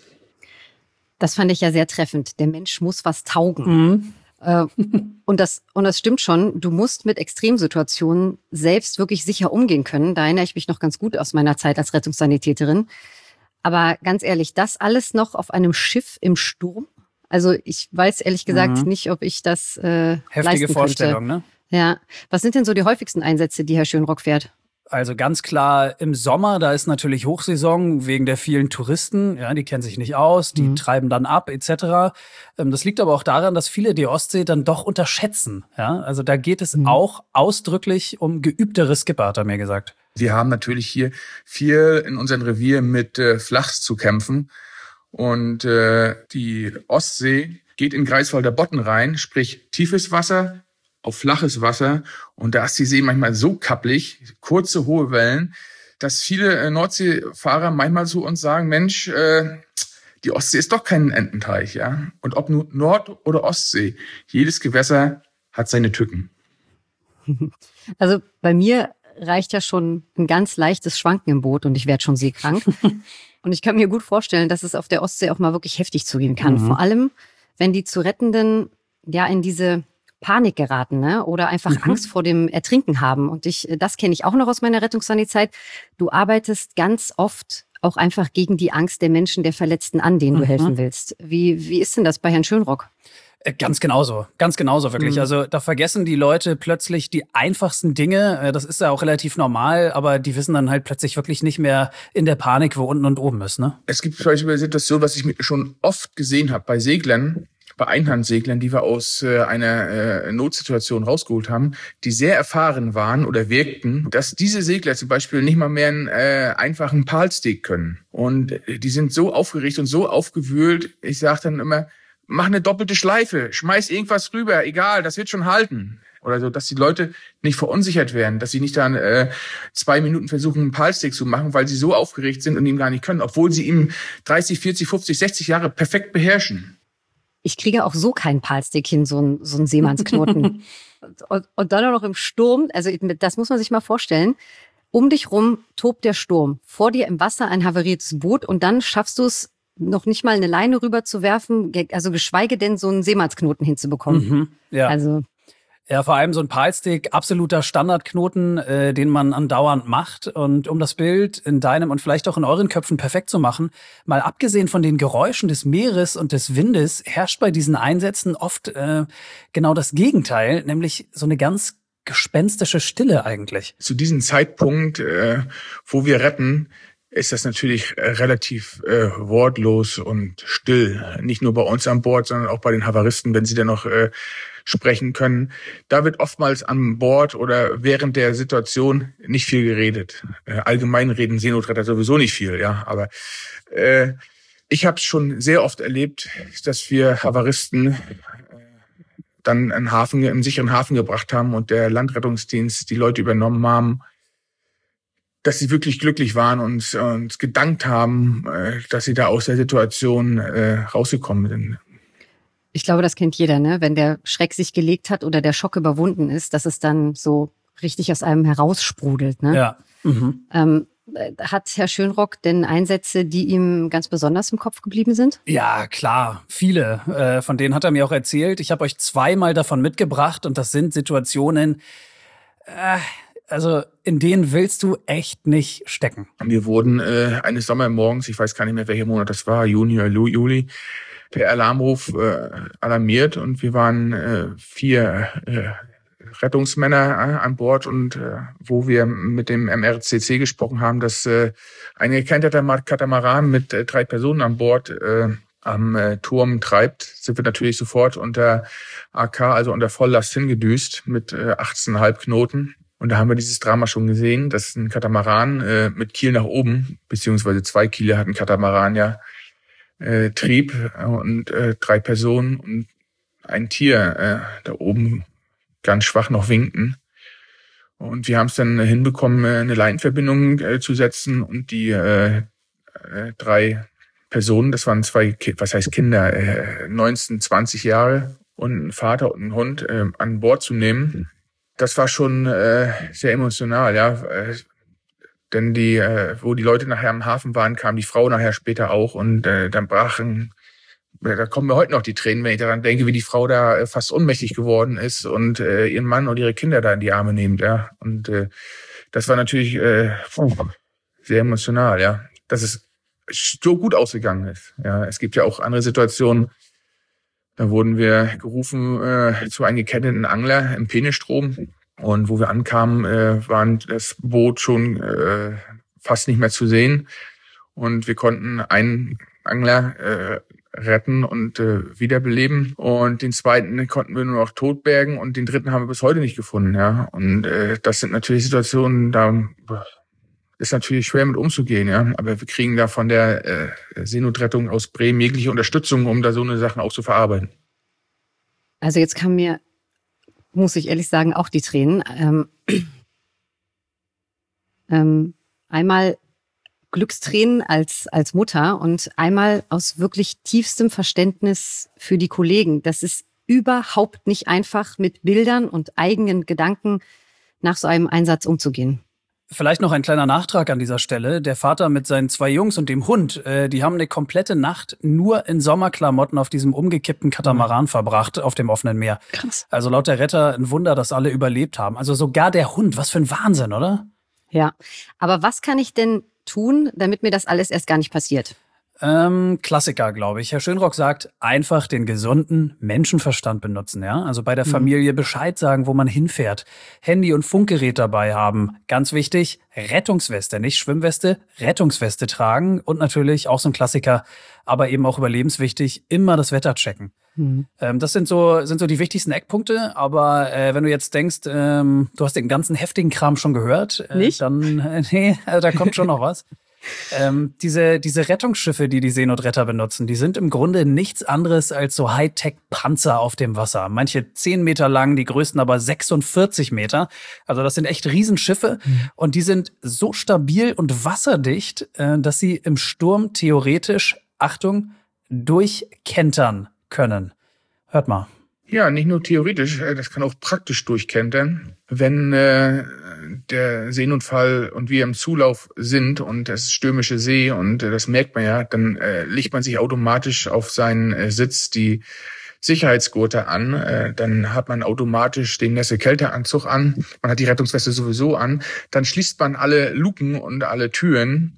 Das fand ich ja sehr treffend. Der Mensch muss was taugen. Mhm. Äh, und, das, und das stimmt schon. Du musst mit Extremsituationen selbst wirklich sicher umgehen können. Da erinnere ich mich noch ganz gut aus meiner Zeit als Rettungssanitäterin. Aber ganz ehrlich, das alles noch auf einem Schiff im Sturm? Also ich weiß ehrlich gesagt mhm. nicht, ob ich das äh, Heftige leisten könnte. Vorstellung, ne? Ja. Was sind denn so die häufigsten Einsätze, die Herr Schönrock fährt? Also ganz klar im Sommer, da ist natürlich Hochsaison wegen der vielen Touristen. Ja, die kennen sich nicht aus, die mhm. treiben dann ab et cetera. Das liegt aber auch daran, dass viele die Ostsee dann doch unterschätzen. Ja, also da geht es mhm. auch ausdrücklich um geübtere Skipper, hat er mir gesagt. Wir haben natürlich hier viel in unserem Revier mit äh, Flachs zu kämpfen. Und äh, die Ostsee geht in Greifswalder Bodden rein, sprich tiefes Wasser auf flaches Wasser. Und da ist die See manchmal so kapplig, kurze, hohe Wellen, dass viele äh, Nordseefahrer manchmal zu uns sagen, Mensch, äh, die Ostsee ist doch kein Ententeich. Ja? Und ob nun Nord- oder Ostsee, jedes Gewässer hat seine Tücken. Also bei mir reicht ja schon ein ganz leichtes Schwanken im Boot und ich werde schon seekrank. Und ich kann mir gut vorstellen, dass es auf der Ostsee auch mal wirklich heftig zugehen kann. Mhm. Vor allem, wenn die zu Rettenden ja in diese Panik geraten, ne? Oder einfach mhm. Angst vor dem Ertrinken haben. Und ich, das kenne ich auch noch aus meiner Rettungssani-Zeit. Du arbeitest ganz oft auch einfach gegen die Angst der Menschen, der Verletzten an, denen du mhm. helfen willst. Wie, wie ist denn das bei Herrn Schönrock? Ganz genauso, ganz genauso wirklich. Mhm. Also da vergessen die Leute plötzlich die einfachsten Dinge. Das ist ja auch relativ normal, aber die wissen dann halt plötzlich wirklich nicht mehr in der Panik, wo unten und oben ist. Ne? Es gibt zum Beispiel eine Situation, was ich schon oft gesehen habe bei Seglern, bei Einhandseglern, die wir aus äh, einer äh, Notsituation rausgeholt haben, die sehr erfahren waren oder wirkten, dass diese Segler zum Beispiel nicht mal mehr einen äh, einfachen Palstick können. Und äh, die sind so aufgeregt und so aufgewühlt. Ich sage dann immer, mach eine doppelte Schleife, schmeiß irgendwas rüber, egal, das wird schon halten. Oder so, dass die Leute nicht verunsichert werden, dass sie nicht dann äh, zwei Minuten versuchen, einen Palstick zu machen, weil sie so aufgeregt sind und ihn gar nicht können, obwohl sie ihn dreißig, vierzig, fünfzig, sechzig Jahre perfekt beherrschen. Ich kriege auch so keinen Palstick hin, so ein, so ein Seemannsknoten. und, und dann auch noch im Sturm, also das muss man sich mal vorstellen. Um dich rum tobt der Sturm. Vor dir im Wasser ein havariertes Boot und dann schaffst du es, noch nicht mal eine Leine rüber zu werfen, also geschweige denn so einen Seemannsknoten hinzubekommen. Mhm, ja. Also Ja, vor allem so ein Palstick, absoluter Standardknoten, äh, den man andauernd macht. Und um das Bild in deinem und vielleicht auch in euren Köpfen perfekt zu machen, mal abgesehen von den Geräuschen des Meeres und des Windes, herrscht bei diesen Einsätzen oft äh, genau das Gegenteil, nämlich so eine ganz gespenstische Stille eigentlich. Zu diesem Zeitpunkt, äh, wo wir retten, ist das natürlich äh, relativ äh, wortlos und still. Nicht nur bei uns an Bord, sondern auch bei den Havaristen, wenn sie dann noch äh, sprechen können. Da wird oftmals an Bord oder während der Situation nicht viel geredet. Äh, allgemein reden Seenotretter sowieso nicht viel, ja. Aber äh, ich habe es schon sehr oft erlebt, dass wir Havaristen dann einen Hafen, einen sicheren Hafen gebracht haben und der Landrettungsdienst die Leute übernommen haben, dass sie wirklich glücklich waren und uns gedankt haben, dass sie da aus der Situation äh, rausgekommen sind. Ich glaube, das kennt jeder, ne? Wenn der Schreck sich gelegt hat oder der Schock überwunden ist, dass es dann so richtig aus einem heraussprudelt, ne? Ja. Mhm. Ähm, hat Herr Schönrock denn Einsätze, die ihm ganz besonders im Kopf geblieben sind? Ja, klar, viele. Äh, von denen hat er mir auch erzählt. Ich habe euch zweimal davon mitgebracht und das sind Situationen, äh, also in denen willst du echt nicht stecken. Wir wurden äh, eines Sommermorgens, ich weiß gar nicht mehr, welcher Monat das war, Juni oder Juli, per Alarmruf äh, alarmiert und wir waren äh, vier äh, Rettungsmänner äh, an Bord und äh, wo wir mit dem M R C C gesprochen haben, dass äh, ein gekenterter Katamaran mit äh, drei Personen an Bord äh, am äh, Turm treibt, sind wir natürlich sofort unter A K, also unter Volllast hingedüst mit äh, achtzehn Komma fünf Knoten. Und da haben wir dieses Drama schon gesehen, dass ein Katamaran äh, mit Kiel nach oben, beziehungsweise zwei Kiele hat ein Katamaran ja, äh, trieb und äh, drei Personen und ein Tier äh, da oben ganz schwach noch winkten. Und wir haben es dann hinbekommen, eine Leinenverbindung äh, zu setzen und die äh, äh, drei Personen, das waren zwei, was heißt Kinder, äh, neunzehn, zwanzig Jahre und ein Vater und ein Hund äh, an Bord zu nehmen. Das war schon äh, sehr emotional, ja. Äh, denn die, äh, wo die Leute nachher am Hafen waren, kam die Frau nachher später auch und äh, dann brachen Da kommen mir heute noch die Tränen, wenn ich daran denke, wie die Frau da fast ohnmächtig geworden ist und äh, ihren Mann und ihre Kinder da in die Arme nimmt, ja. Und äh, das war natürlich äh, sehr emotional, ja. Dass es so gut ausgegangen ist. Ja, es gibt ja auch andere Situationen. Da wurden wir gerufen äh, zu einem geketteten Angler im Peenestrom und wo wir ankamen, äh, war das Boot schon äh, fast nicht mehr zu sehen und wir konnten einen Angler äh, retten und äh, wiederbeleben. Und den zweiten konnten wir nur noch totbergen und den dritten haben wir bis heute nicht gefunden. Ja, und äh, das sind natürlich Situationen, da ist natürlich schwer mit umzugehen. Ja, aber wir kriegen da von der äh, Seenotrettung aus Bremen jegliche Unterstützung, um da so eine Sachen auch zu verarbeiten. Also jetzt kam mir, muss ich ehrlich sagen, auch die Tränen. Ähm, ähm, einmal Glückstränen als, als Mutter und einmal aus wirklich tiefstem Verständnis für die Kollegen. Das ist überhaupt nicht einfach, mit Bildern und eigenen Gedanken nach so einem Einsatz umzugehen. Vielleicht noch ein kleiner Nachtrag an dieser Stelle. Der Vater mit seinen zwei Jungs und dem Hund, äh, die haben eine komplette Nacht nur in Sommerklamotten auf diesem umgekippten Katamaran verbracht, auf dem offenen Meer. Krass. Also laut der Retter ein Wunder, dass alle überlebt haben. Also sogar der Hund, was für ein Wahnsinn, oder? Ja, aber was kann ich denn tun, damit mir das alles erst gar nicht passiert? Ähm, Klassiker, glaube ich. Herr Schönrock sagt, einfach den gesunden Menschenverstand benutzen, ja? Also bei der Mhm. Familie Bescheid sagen, wo man hinfährt. Handy und Funkgerät dabei haben. Ganz wichtig, Rettungsweste, nicht Schwimmweste, Rettungsweste tragen. Und natürlich auch so ein Klassiker, aber eben auch überlebenswichtig, immer das Wetter checken. Mhm. Ähm, das sind so, sind so die wichtigsten Eckpunkte. Aber äh, wenn du jetzt denkst, ähm, du hast den ganzen heftigen Kram schon gehört, äh, Nicht? dann, äh, nee, also da kommt schon noch was. Ähm, diese, diese Rettungsschiffe, die die Seenotretter benutzen, die sind im Grunde nichts anderes als so Hightech-Panzer auf dem Wasser. Manche zehn Meter lang, die größten aber sechsundvierzig Meter. Also das sind echt Riesenschiffe. Mhm. Und die sind so stabil und wasserdicht, äh, dass sie im Sturm theoretisch, Achtung, durchkentern können. Hört mal. Ja, nicht nur theoretisch, das kann auch praktisch durchkentern. Wenn äh, der Seenotfall und wir im Zulauf sind und das ist stürmische See und äh, das merkt man ja, dann äh, legt man sich automatisch auf seinen äh, Sitz die Sicherheitsgurte an, äh, dann hat man automatisch den Nässe-Kälte-Anzug an, man hat die Rettungsweste sowieso an, dann schließt man alle Luken und alle Türen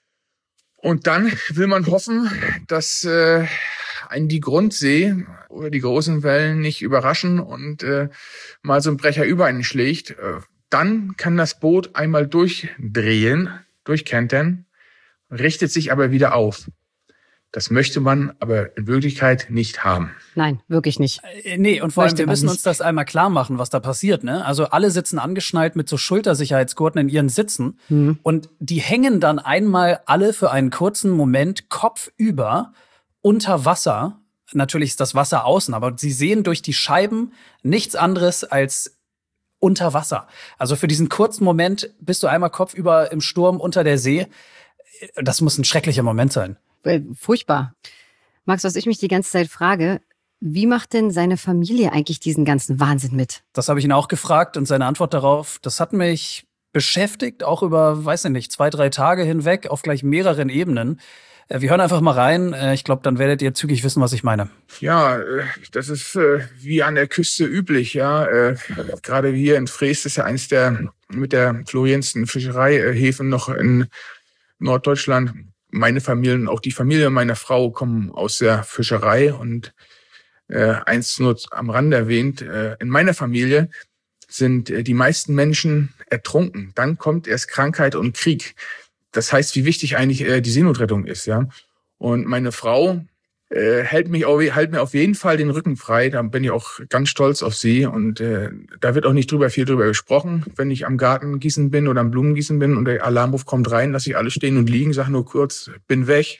und dann will man hoffen, dass äh, einen die Grundsee oder die großen Wellen nicht überraschen und äh, mal so ein Brecher über einen schlägt. Äh, dann kann das Boot einmal durchdrehen, durchkentern, richtet sich aber wieder auf. Das möchte man aber in Wirklichkeit nicht haben. Nein, wirklich nicht. Äh, nee, und vor allem, Möchte wir man müssen nicht. uns das einmal klar machen, was da passiert. Ne? Also alle sitzen angeschnallt mit so Schultersicherheitsgurten in ihren Sitzen. Mhm. Und die hängen dann einmal alle für einen kurzen Moment kopfüber unter Wasser. Natürlich ist das Wasser außen, aber sie sehen durch die Scheiben nichts anderes als unter Wasser. Also für diesen kurzen Moment bist du einmal kopfüber im Sturm unter der See. Das muss ein schrecklicher Moment sein. Äh, Furchtbar. Max, was ich mich die ganze Zeit frage, wie macht denn seine Familie eigentlich diesen ganzen Wahnsinn mit? Das habe ich ihn auch gefragt und seine Antwort darauf, das hat mich beschäftigt, auch über, weiß ich nicht, zwei, drei Tage hinweg auf gleich mehreren Ebenen. Äh, Wir hören einfach mal rein. Äh, Ich glaube, dann werdet ihr zügig wissen, was ich meine. Ja, äh, das ist äh, wie an der Küste üblich, ja. Äh, Gerade hier in Freest ist ja eins der mit der florierendsten Fischereihäfen noch in Norddeutschland. Meine Familie und auch die Familie meiner Frau kommen aus der Fischerei und äh, eins nur am Rande erwähnt, äh, in meiner Familie sind äh, die meisten Menschen ertrunken. Dann kommt erst Krankheit und Krieg. Das heißt, wie wichtig eigentlich äh, die Seenotrettung ist, ja. Und meine Frau äh, hält mich auf, hält mir auf jeden Fall den Rücken frei. Da bin ich auch ganz stolz auf sie. Und äh, da wird auch nicht drüber viel drüber gesprochen. Wenn ich am Gartengießen bin oder am Blumengießen bin und der Alarmruf kommt rein, lasse ich alle stehen und liegen, sage nur kurz, bin weg.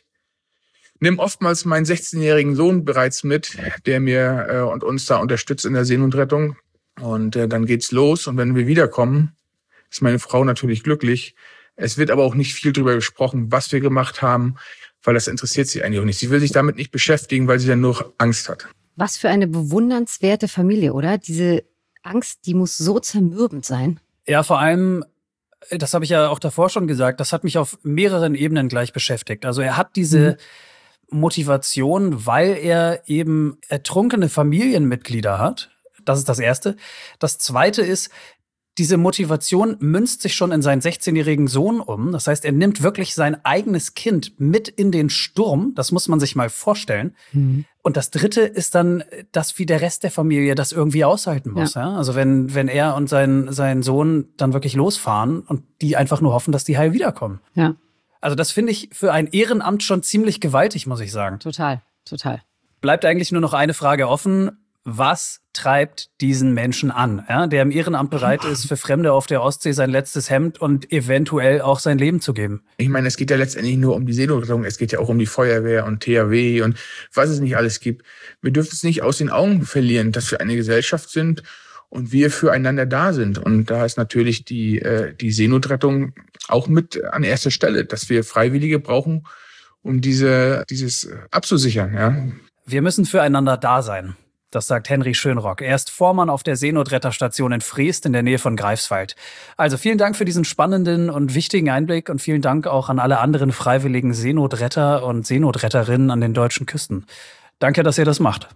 Nimm oftmals meinen sechzehnjährigen Sohn bereits mit, der mir äh, und uns da unterstützt in der Seenotrettung. Und äh, dann geht's los. Und wenn wir wiederkommen, ist meine Frau natürlich glücklich. Es wird aber auch nicht viel drüber gesprochen, was wir gemacht haben, weil das interessiert sie eigentlich auch nicht. Sie will sich damit nicht beschäftigen, weil sie dann nur Angst hat. Was für eine bewundernswerte Familie, oder? Diese Angst, die muss so zermürbend sein. Ja, vor allem, das habe ich ja auch davor schon gesagt, das hat mich auf mehreren Ebenen gleich beschäftigt. Also er hat diese mhm. Motivation, weil er eben ertrunkene Familienmitglieder hat. Das ist das Erste. Das Zweite ist, diese Motivation münzt sich schon in seinen sechzehnjährigen Sohn um. Das heißt, er nimmt wirklich sein eigenes Kind mit in den Sturm. Das muss man sich mal vorstellen. Mhm. Und das Dritte ist dann, dass wie der Rest der Familie das irgendwie aushalten muss. Ja. Ja? Also wenn, wenn er und sein, sein Sohn dann wirklich losfahren und die einfach nur hoffen, dass die heil wiederkommen. Ja. Also das finde ich für ein Ehrenamt schon ziemlich gewaltig, muss ich sagen. Total, total. Bleibt eigentlich nur noch eine Frage offen. Was treibt diesen Menschen an, ja, der im Ehrenamt bereit ist, für Fremde auf der Ostsee sein letztes Hemd und eventuell auch sein Leben zu geben? Ich meine, es geht ja letztendlich nur um die Seenotrettung, es geht ja auch um die Feuerwehr und T H W und was es nicht alles gibt. Wir dürfen es nicht aus den Augen verlieren, dass wir eine Gesellschaft sind und wir füreinander da sind. Und da ist natürlich die, äh, die Seenotrettung auch mit an erster Stelle, dass wir Freiwillige brauchen, um diese, dieses abzusichern. Ja. Wir müssen füreinander da sein. Das sagt Henry Schönrock. Er ist Vormann auf der Seenotretterstation in Freest in der Nähe von Greifswald. Also vielen Dank für diesen spannenden und wichtigen Einblick und vielen Dank auch an alle anderen freiwilligen Seenotretter und Seenotretterinnen an den deutschen Küsten. Danke, dass ihr das macht.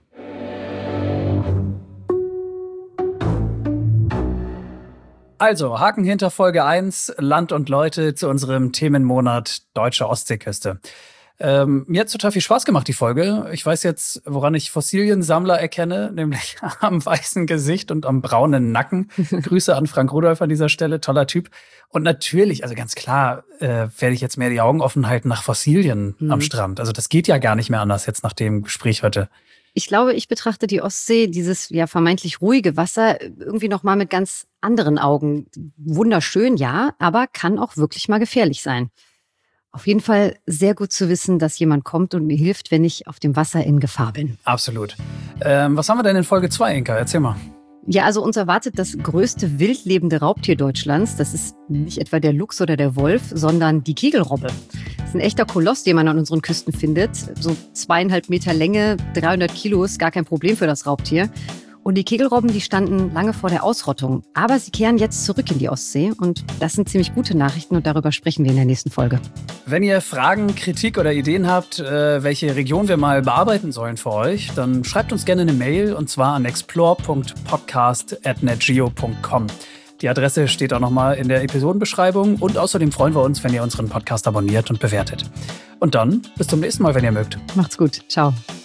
Also, Haken hinter Folge eins, Land und Leute zu unserem Themenmonat Deutsche Ostseeküste. Ähm, mir hat total viel Spaß gemacht, die Folge. Ich weiß jetzt, woran ich Fossiliensammler erkenne, nämlich am weißen Gesicht und am braunen Nacken. Grüße an Frank Rudolph an dieser Stelle, toller Typ. Und natürlich, also ganz klar, äh, werde ich jetzt mehr die Augen offen halten nach Fossilien mhm. am Strand. Also das geht ja gar nicht mehr anders jetzt nach dem Gespräch heute. Ich glaube, ich betrachte die Ostsee, dieses ja vermeintlich ruhige Wasser, irgendwie noch mal mit ganz anderen Augen. Wunderschön, ja, aber kann auch wirklich mal gefährlich sein. Auf jeden Fall sehr gut zu wissen, dass jemand kommt und mir hilft, wenn ich auf dem Wasser in Gefahr bin. Absolut. Ähm, was haben wir denn in Folge zwei, Inka? Erzähl mal. Ja, also uns erwartet das größte wildlebende Raubtier Deutschlands. Das ist nicht etwa der Luchs oder der Wolf, sondern die Kegelrobbe. Das ist ein echter Koloss, den man an unseren Küsten findet. So zweieinhalb Meter Länge, dreihundert Kilo ist gar kein Problem für das Raubtier. Und die Kegelrobben, die standen lange vor der Ausrottung. Aber sie kehren jetzt zurück in die Ostsee. Und das sind ziemlich gute Nachrichten und darüber sprechen wir in der nächsten Folge. Wenn ihr Fragen, Kritik oder Ideen habt, äh, welche Region wir mal bearbeiten sollen für euch, dann schreibt uns gerne eine Mail und zwar an explore punkt podcast at netgeo punkt com. Die Adresse steht auch nochmal in der Episodenbeschreibung und außerdem freuen wir uns, wenn ihr unseren Podcast abonniert und bewertet. Und dann bis zum nächsten Mal, wenn ihr mögt. Macht's gut. Ciao.